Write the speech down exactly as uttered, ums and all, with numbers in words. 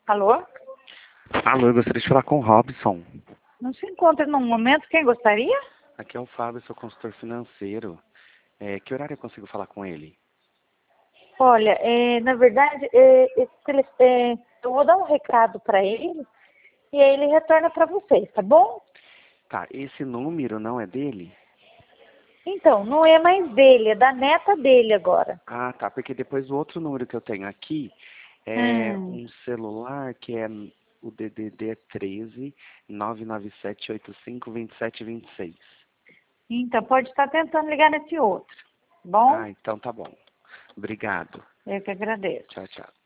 Alô? Alô, eu gostaria de falar com o Robson. Não se encontra no momento. Quem gostaria? Aqui é o Fábio, sou consultor financeiro. É, que horário eu consigo falar com ele? Olha, é, na verdade, é, esse tele- é, eu vou dar um recado para ele e aí ele retorna para vocês, tá bom? Tá, esse número não é dele? Então, não é mais dele, é da neta dele agora. Ah, tá, porque depois o outro número que eu tenho aqui é Hum, um celular que é o D D D treze, nove nove sete oito cinco, dois sete dois seis. então, pode estar tentando ligar nesse outro, tá bom? Ah, então tá bom. Obrigado. Eu que agradeço. Tchau, tchau.